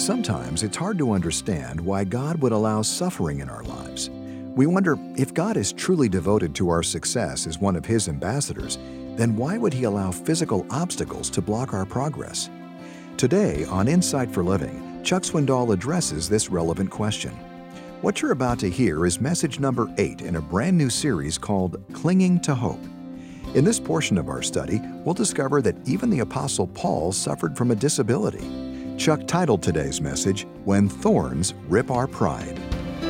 Sometimes it's hard to understand why God would allow suffering in our lives. We wonder, if God is truly devoted to our success as one of His ambassadors, then why would He allow physical obstacles to block our progress? Today on Insight for Living, Chuck Swindoll addresses this relevant question. What you're about to hear is message number 8 in a brand new series called Clinging to Hope. In this portion of our study, we'll discover that even the Apostle Paul suffered from a disability. Chuck titled today's message, When Thorns Rip Our Pride.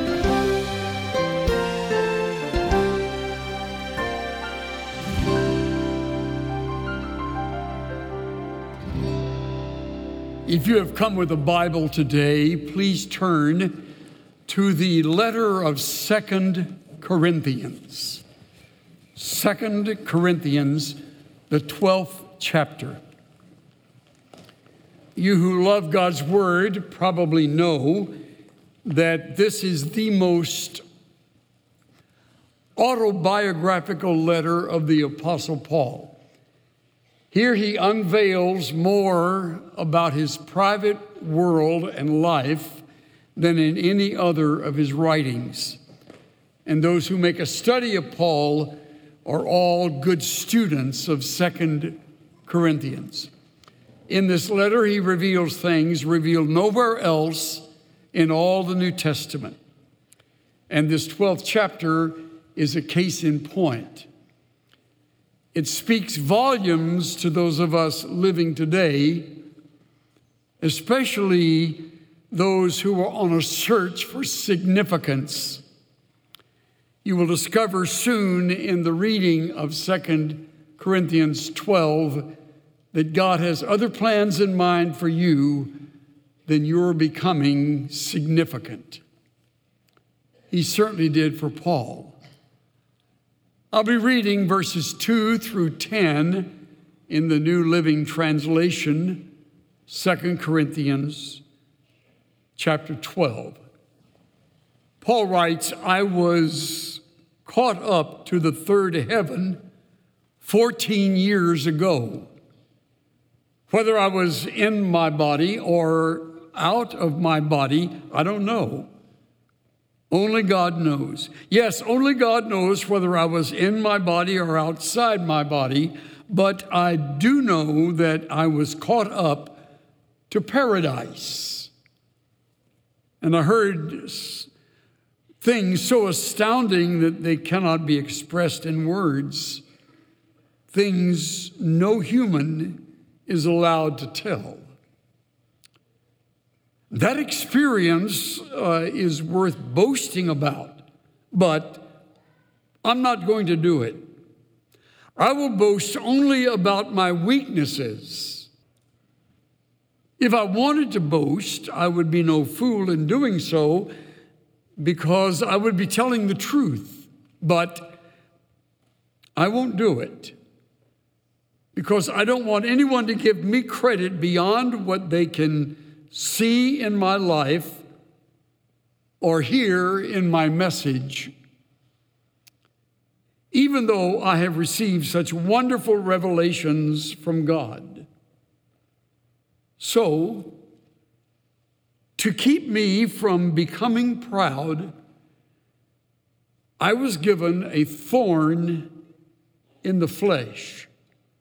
If you have come with a Bible today, please turn to the letter of 2 Corinthians. 2 Corinthians, the 12th chapter. You who love God's Word probably know that this is the most autobiographical letter of the Apostle Paul. Here he unveils more about his private world and life than in any other of his writings. And those who make a study of Paul are all good students of 2 Corinthians. In this letter, he reveals things revealed nowhere else in all the New Testament. And this 12th chapter is a case in point. It speaks volumes to those of us living today, especially those who are on a search for significance. You will discover soon in the reading of 2 Corinthians 12 that God has other plans in mind for you than your becoming significant. He certainly did for Paul. I'll be reading verses 2 through 10 in the New Living Translation, 2 Corinthians chapter 12. Paul writes, I was caught up to the third heaven 14 years ago. Whether I was in my body or out of my body, I don't know. Only God knows. Yes, only God knows whether I was in my body or outside my body, but I do know that I was caught up to paradise. And I heard things so astounding that they cannot be expressed in words, things no human is allowed to tell. That experience is worth boasting about, but I'm not going to do it. I will boast only about my weaknesses. If I wanted to boast, I would be no fool in doing so because I would be telling the truth, but I won't do it because I don't want anyone to give me credit beyond what they can see in my life or hear in my message. Even though I have received such wonderful revelations from God. So, to keep me from becoming proud, I was given a thorn in the flesh,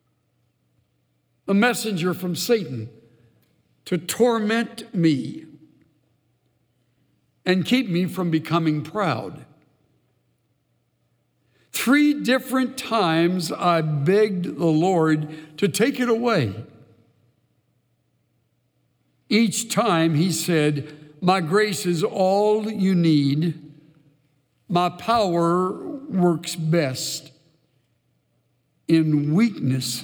a messenger from Satan to torment me and keep me from becoming proud. 3 different times I begged the Lord to take it away. Each time he said, my grace is all you need. My power works best in weakness.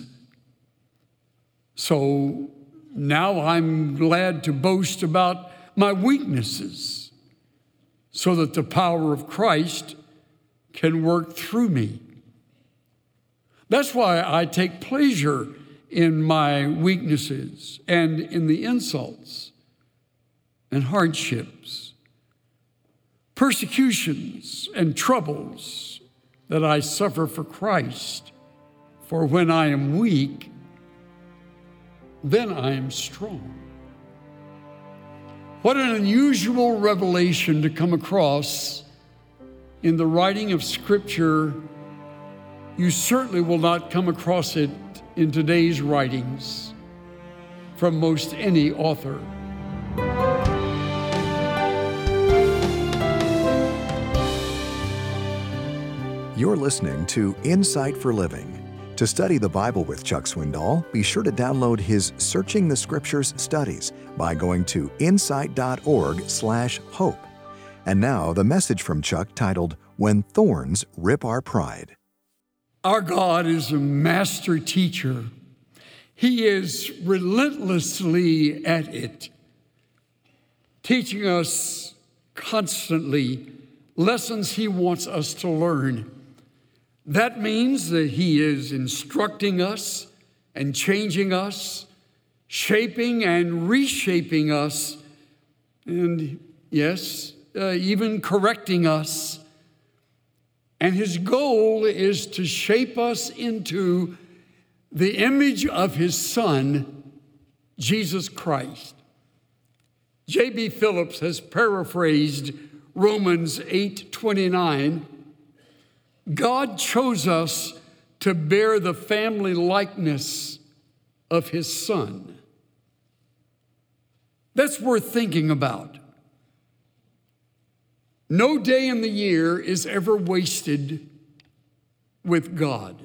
So now I'm glad to boast about my weaknesses so that the power of Christ can work through me. That's why I take pleasure in my weaknesses and in the insults and hardships, persecutions and troubles that I suffer for Christ. For when I am weak, then I am strong. What an unusual revelation to come across in the writing of Scripture. You certainly will not come across it in today's writings from most any author. You're listening to Insight for Living. To study the Bible with Chuck Swindoll, be sure to download his Searching the Scriptures studies by going to insight.org/hope. And now, the message from Chuck titled, When Thorns Rip Our Pride. Our God is a master teacher. He is relentlessly at it, teaching us constantly lessons He wants us to learn. That means that He is instructing us and changing us, shaping and reshaping us, and yes, even correcting us. And His goal is to shape us into the image of His Son, Jesus Christ. J.B. Phillips has paraphrased Romans 8:29. God chose us to bear the family likeness of His Son. That's worth thinking about. No day in the year is ever wasted with God.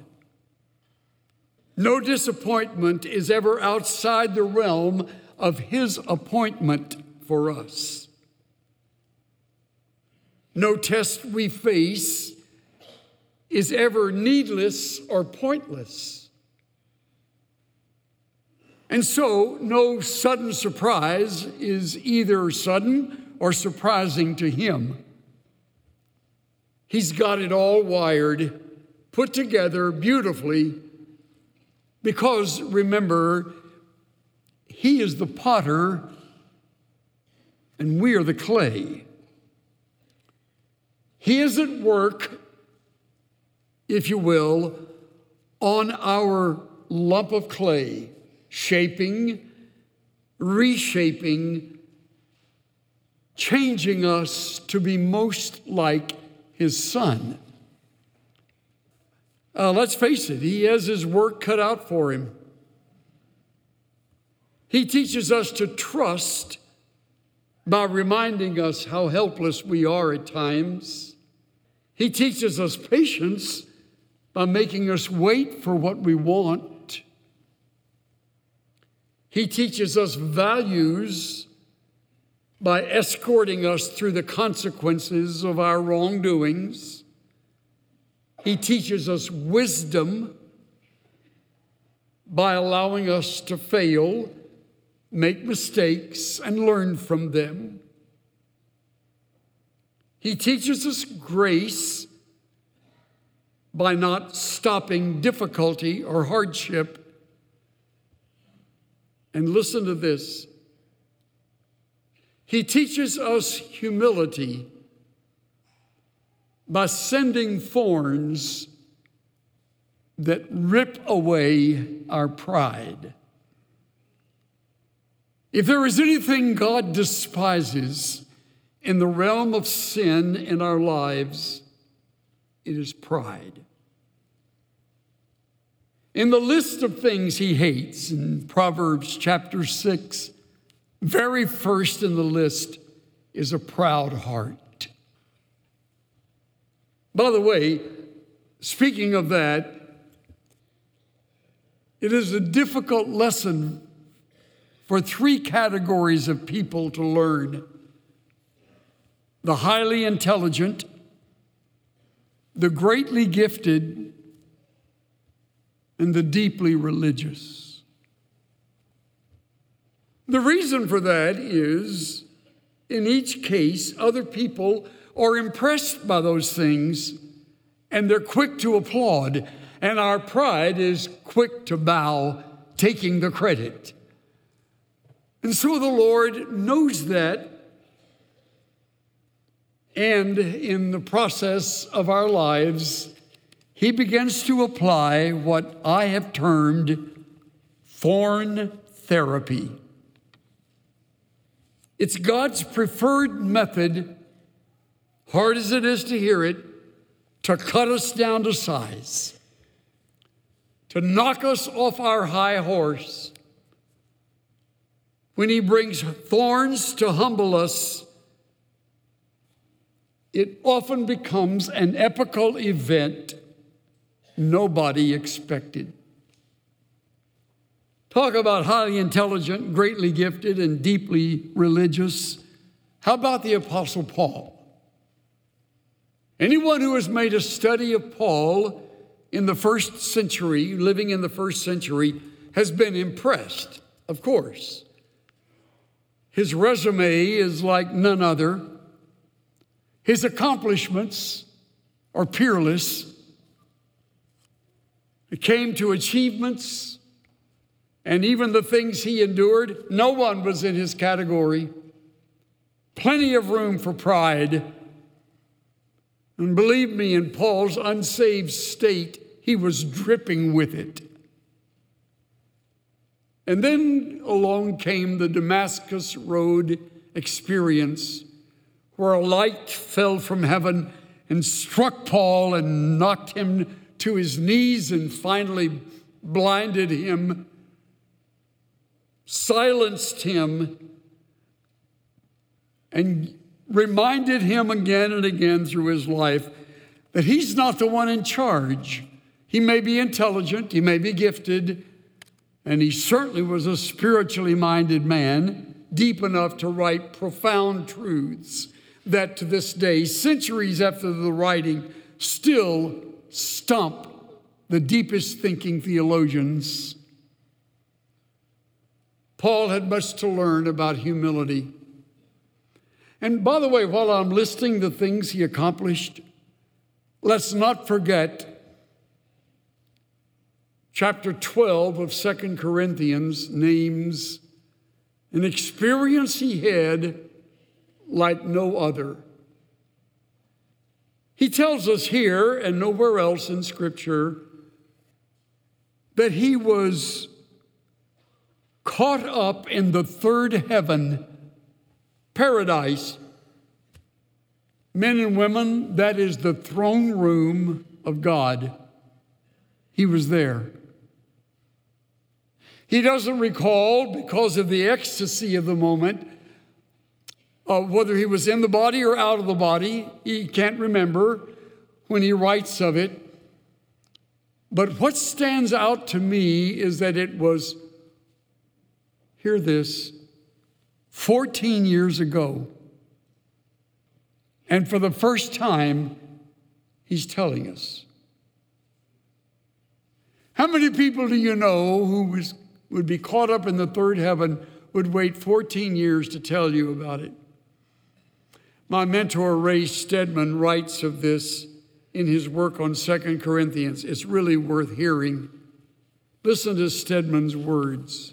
No disappointment is ever outside the realm of His appointment for us. No test we face is ever needless or pointless. And so, no sudden surprise is either sudden or surprising to Him. He's got it all wired, put together beautifully, because, remember, He is the potter and we are the clay. He is at work, if you will, on our lump of clay, shaping, reshaping, changing us to be most like His Son. Let's face it, He has His work cut out for Him. He teaches us to trust by reminding us how helpless we are at times. He teaches us patience by making us wait for what we want. He teaches us values by escorting us through the consequences of our wrongdoings. He teaches us wisdom by allowing us to fail, make mistakes, and learn from them. He teaches us grace by not stopping difficulty or hardship. And listen to this. He teaches us humility by sending thorns that rip away our pride. If there is anything God despises in the realm of sin in our lives, it is pride. In the list of things He hates in Proverbs chapter 6, very first in the list is a proud heart. By the way, speaking of that, it is a difficult lesson for three categories of people to learn: the highly intelligent, the greatly gifted, and the deeply religious. The reason for that is, in each case, other people are impressed by those things, and they're quick to applaud, and our pride is quick to bow, taking the credit. And so the Lord knows that, and in the process of our lives, He begins to apply what I have termed thorn therapy. It's God's preferred method, hard as it is to hear it, to cut us down to size, to knock us off our high horse. When he brings thorns to humble us, it often becomes an epical event nobody expected. Talk about highly intelligent, greatly gifted, and deeply religious. How about the Apostle Paul? Anyone who has made a study of Paul in the first century, living in the first century, has been impressed, of course. His resume is like none other. His accomplishments are peerless. It came to achievements, and even the things he endured, no one was in his category. Plenty of room for pride. And believe me, in Paul's unsaved state, he was dripping with it. And then along came the Damascus Road experience, where a light fell from heaven and struck Paul and knocked him to his knees and finally blinded him, silenced him, and reminded him again and again through his life that he's not the one in charge. He may be intelligent, he may be gifted, and he certainly was a spiritually minded man, deep enough to write profound truths that to this day, centuries after the writing, still stump the deepest thinking theologians. Paul had much to learn about humility. And by the way, while I'm listing the things he accomplished, let's not forget chapter 12 of 2 Corinthians names an experience he had like no other. He tells us here and nowhere else in Scripture that he was caught up in the third heaven, paradise. Men and women, that is the throne room of God. He was there. He doesn't recall, because of the ecstasy of the moment, whether he was in the body or out of the body. He can't remember when he writes of it. But what stands out to me is that it was, hear this, 14 years ago. And for the first time, he's telling us. How many people do you know who would be caught up in the third heaven would wait 14 years to tell you about it? My mentor, Ray Stedman, writes of this in his work on 2 Corinthians. It's really worth hearing. Listen to Stedman's words.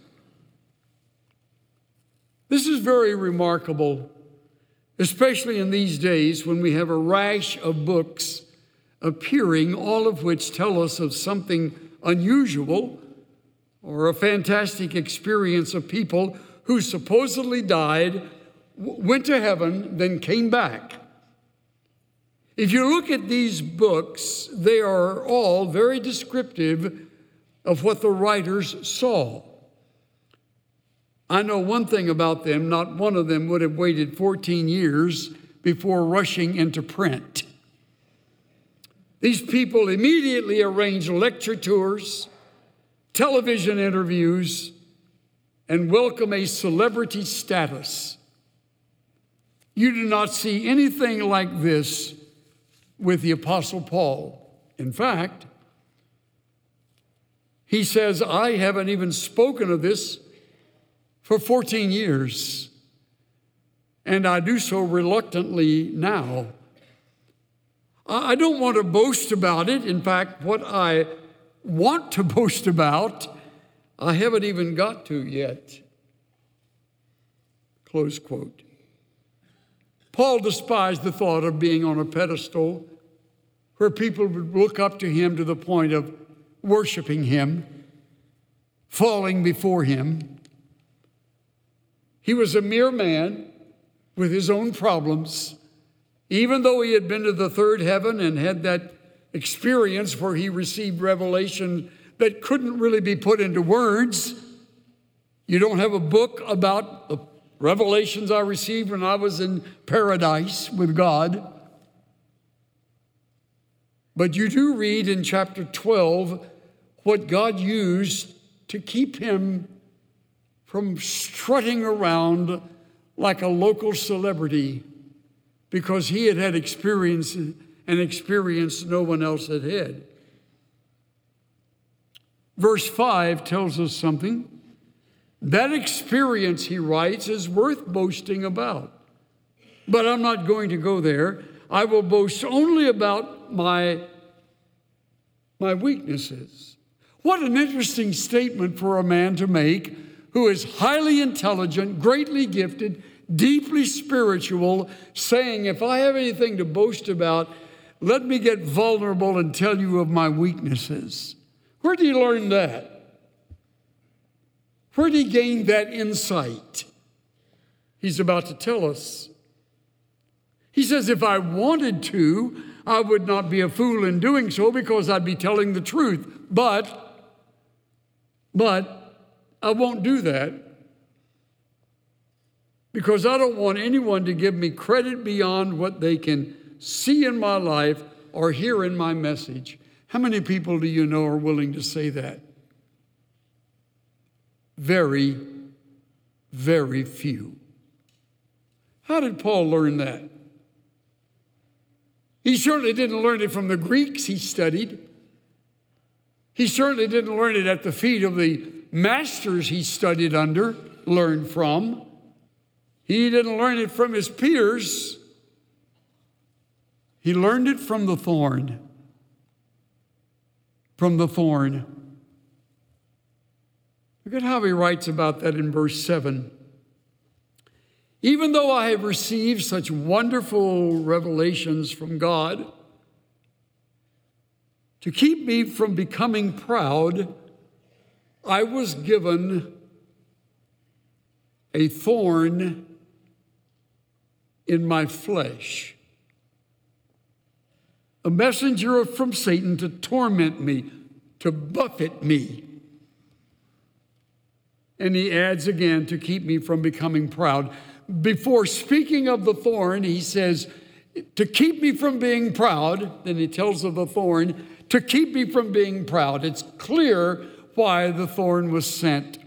This is very remarkable, especially in these days when we have a rash of books appearing, all of which tell us of something unusual or a fantastic experience of people who supposedly died, went to heaven, then came back. If you look at these books, they are all very descriptive of what the writers saw. I know one thing about them: not one of them would have waited 14 years before rushing into print. These people immediately arranged lecture tours, television interviews, and welcome a celebrity status. You do not see anything like this with the Apostle Paul. In fact, he says, I haven't even spoken of this for 14 years, and I do so reluctantly now. I don't want to boast about it. In fact, what I want to boast about, I haven't even got to yet. Close quote. Paul despised the thought of being on a pedestal where people would look up to him to the point of worshiping him, falling before him. He was a mere man, with his own problems, even though he had been to the third heaven and had that experience where he received revelation that couldn't really be put into words. You don't have a book about the revelations I received when I was in paradise with God. But you do read in chapter 12 what God used to keep him from strutting around like a local celebrity, because he had had experience and experience no one else had had. Verse 5 tells us something. That experience, he writes, is worth boasting about. But I'm not going to go there. I will boast only about my weaknesses. What an interesting statement for a man to make who is highly intelligent, greatly gifted, deeply spiritual, saying, if I have anything to boast about, let me get vulnerable and tell you of my weaknesses. Where did he learn that? Where did he gain that insight? He's about to tell us. He says, if I wanted to, I would not be a fool in doing so, because I'd be telling the truth. But I won't do that, because I don't want anyone to give me credit beyond what they can see in my life or hear in my message. How many people do you know are willing to say that? Very, very few. How did Paul learn that? He certainly didn't learn it from the Greeks he studied. He certainly didn't learn it at the feet of the masters he studied under, learned from. He didn't learn it from his peers. He learned it from the thorn. From the thorn. Look at how he writes about that in verse 7. Even though I have received such wonderful revelations from God, to keep me from becoming proud, I was given a thorn in my flesh, a messenger from Satan to torment me, to buffet me. And he adds again, to keep me from becoming proud. Before speaking of the thorn, he says, to keep me from being proud. Then he tells of the thorn, to keep me from being proud. It's clear why the thorn was sent.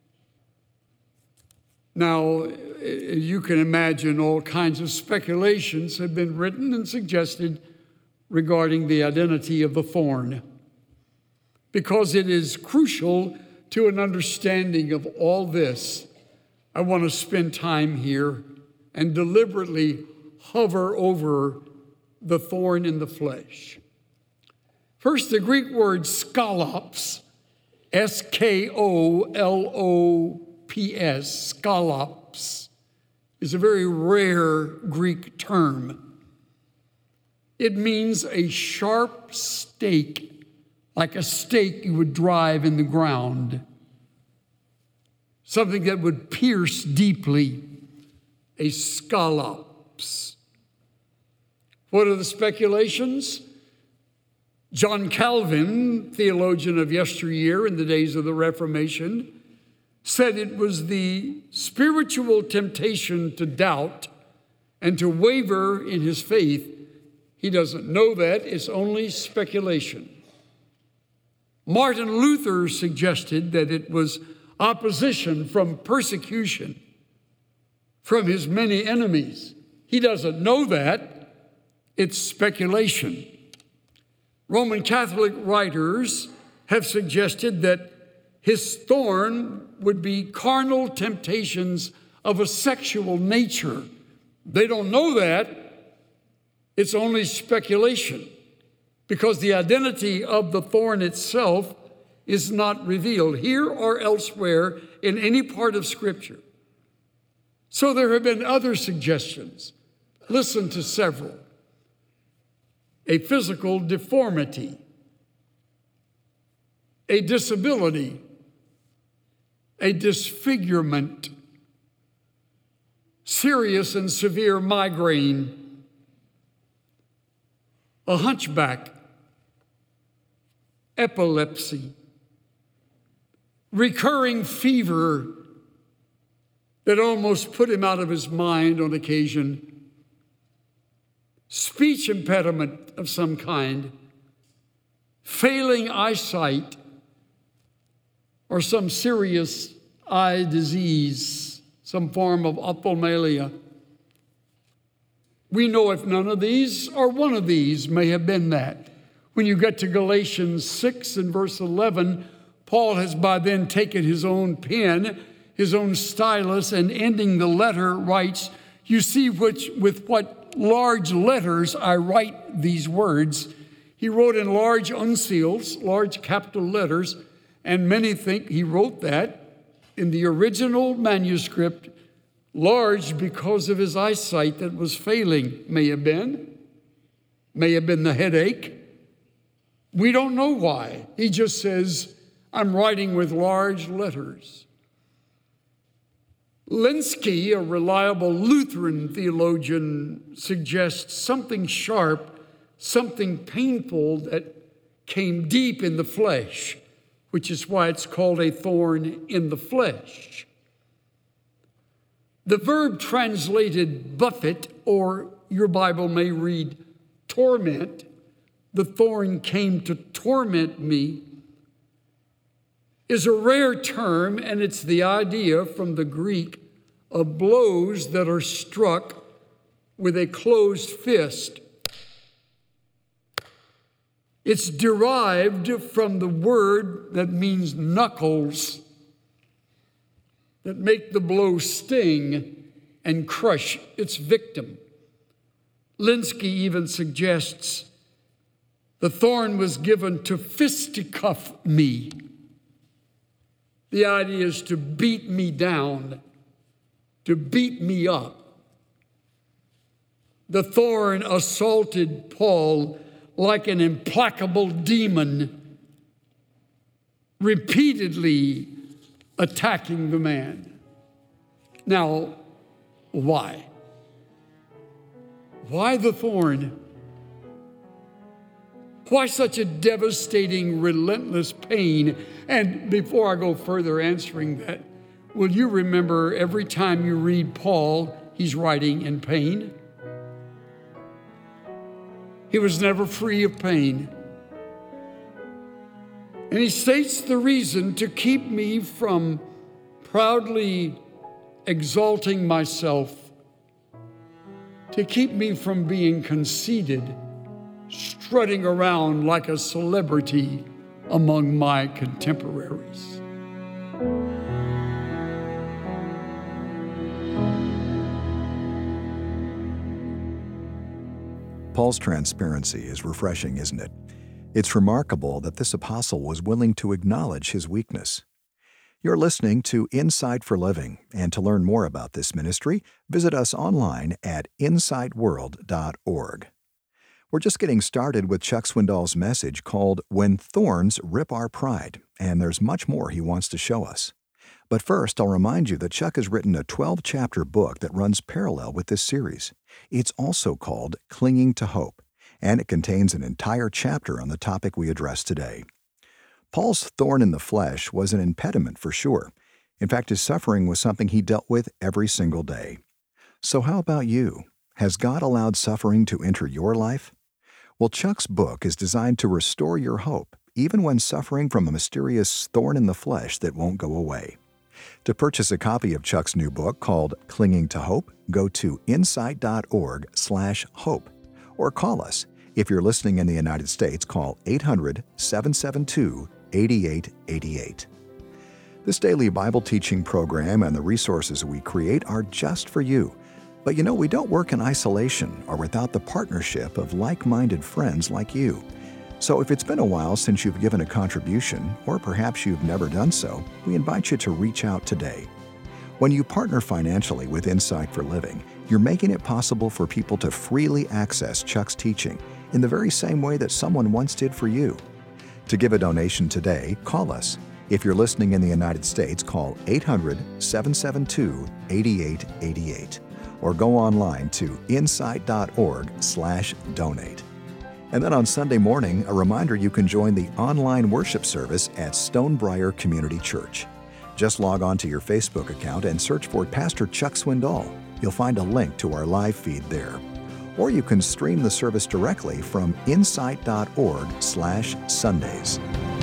Now, you can imagine all kinds of speculations have been written and suggested regarding the identity of the thorn, because it is crucial to an understanding of all this. I want to spend time here and deliberately hover over the thorn in the flesh. First, the Greek word skolops, S-K-O-L-O-P-S, skolops, is a very rare Greek term. It means a sharp stake, like a stake you would drive in the ground. Something that would pierce deeply, a skolops. What are the speculations? John Calvin, theologian of yesteryear in the days of the Reformation, said it was the spiritual temptation to doubt and to waver in his faith. He doesn't know that. It's only speculation. Martin Luther suggested that it was opposition from persecution, from his many enemies. He doesn't know that. It's speculation. Roman Catholic writers have suggested that his thorn would be carnal temptations of a sexual nature. They don't know that. It's only speculation, because the identity of the thorn itself is not revealed here or elsewhere in any part of Scripture. So there have been other suggestions. Listen to several. A physical deformity, a disability, a disfigurement, serious and severe migraine, a hunchback, epilepsy, recurring fever that almost put him out of his mind on occasion, speech impediment of some kind, failing eyesight, or some serious eye disease, some form of ophthalmia. We know if none of these or one of these may have been that. When you get to Galatians 6 and verse 11, Paul has by then taken his own pen, his own stylus, and ending the letter writes, "You see with what large letters I write these words." He wrote in large uncials, large capital letters, and many think he wrote that in the original manuscript large because of his eyesight that was failing. May have been the headache. We don't know why. He just says, I'm writing with large letters. Lenski, a reliable Lutheran theologian, suggests something sharp, something painful that came deep in the flesh, which is why it's called a thorn in the flesh. The verb translated buffet, or your Bible may read torment, the thorn came to torment me, is a rare term, and it's the idea from the Greek of blows that are struck with a closed fist. It's derived from the word that means knuckles, that make the blow sting and crush its victim. Lenski even suggests the thorn was given to fisticuff me. The idea is to beat me down, to beat me up. The thorn assaulted Paul like an implacable demon, repeatedly attacking the man. Now, why? Why the thorn? Why such a devastating, relentless pain? And before I go further answering that, will you remember every time you read Paul, he's writing in pain? He was never free of pain. And he states the reason to keep me from proudly exalting myself, to keep me from being conceited, strutting around like a celebrity among my contemporaries. Paul's transparency is refreshing, isn't it? It's remarkable that this apostle was willing to acknowledge his weakness. You're listening to Insight for Living, and to learn more about this ministry, visit us online at insightworld.org. We're just getting started with Chuck Swindoll's message called When Thorns Rip Our Pride, and there's much more he wants to show us. But first, I'll remind you that Chuck has written a 12-chapter book that runs parallel with this series. It's also called Clinging to Hope, and it contains an entire chapter on the topic we address today. Paul's thorn in the flesh was an impediment for sure. In fact, his suffering was something he dealt with every single day. So how about you? Has God allowed suffering to enter your life? Well, Chuck's book is designed to restore your hope, even when suffering from a mysterious thorn in the flesh that won't go away. To purchase a copy of Chuck's new book called Clinging to Hope, go to insight.org/hope or call us. If you're listening in the United States, call 800-772-8888. This daily Bible teaching program and the resources we create are just for you. But you know, we don't work in isolation or without the partnership of like-minded friends like you. So if it's been a while since you've given a contribution, or perhaps you've never done so, we invite you to reach out today. When you partner financially with Insight for Living, you're making it possible for people to freely access Chuck's teaching in the very same way that someone once did for you. To give a donation today, call us. If you're listening in the United States, call 800-772-8888. or go online to insight.org/donate. And then on Sunday morning, a reminder you can join the online worship service at Stonebriar Community Church. Just log on to your Facebook account and search for Pastor Chuck Swindoll. You'll find a link to our live feed there. Or you can stream the service directly from insight.org/Sundays.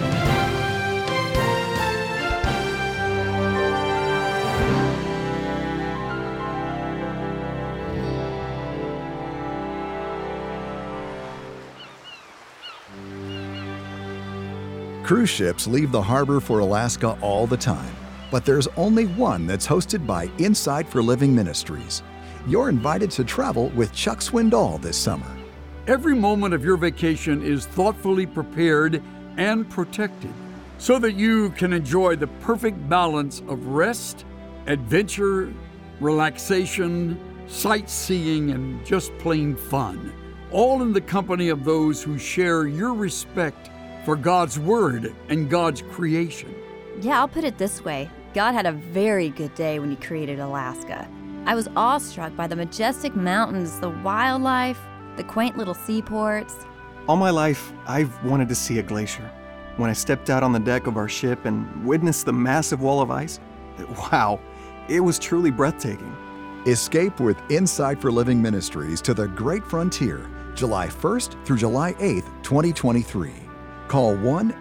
Cruise ships leave the harbor for Alaska all the time, but there's only one that's hosted by Insight for Living Ministries. You're invited to travel with Chuck Swindoll this summer. Every moment of your vacation is thoughtfully prepared and protected so that you can enjoy the perfect balance of rest, adventure, relaxation, sightseeing, and just plain fun, all in the company of those who share your respect for God's Word and God's creation. Yeah, I'll put it this way. God had a very good day when He created Alaska. I was awestruck by the majestic mountains, the wildlife, the quaint little seaports. All my life, I've wanted to see a glacier. When I stepped out on the deck of our ship and witnessed the massive wall of ice, wow, it was truly breathtaking. Escape with Insight for Living Ministries to the Great Frontier, July 1st through July 8th, 2023. Call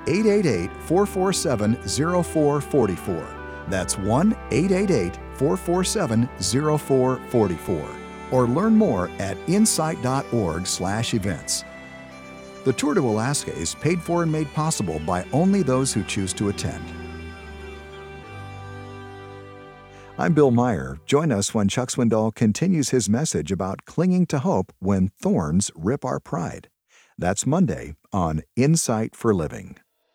1-888-447-0444. That's 1-888-447-0444. Or learn more at insight.org/events. The tour to Alaska is paid for and made possible by only those who choose to attend. I'm Bill Meyer. Join us when Chuck Swindoll continues his message about clinging to hope when thorns rip our pride. That's Monday on Insight for Living.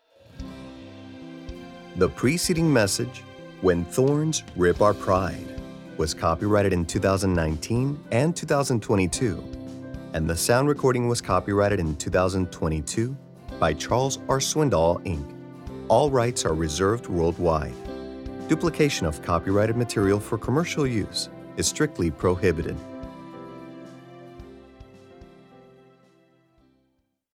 The preceding message, When Thorns Rip Our Pride, was copyrighted in 2019 and 2022, and the sound recording was copyrighted in 2022 by Charles R. Swindoll, Inc. All rights are reserved worldwide. Duplication of copyrighted material for commercial use is strictly prohibited.